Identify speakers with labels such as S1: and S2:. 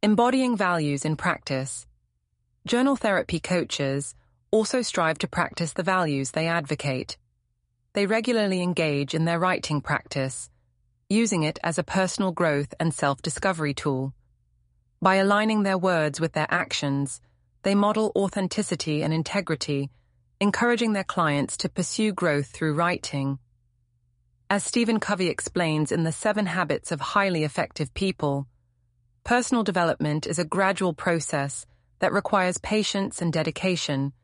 S1: Embodying values in practice. Journal therapy coaches also strive to practice the values they advocate. They regularly engage in their writing practice, using it as a personal growth and self-discovery tool. By aligning their words with their actions, they model authenticity and integrity, encouraging their clients to pursue growth through writing. As Stephen Covey explains in The 7 Habits of Highly Effective People, personal development is a gradual process that requires patience and dedication,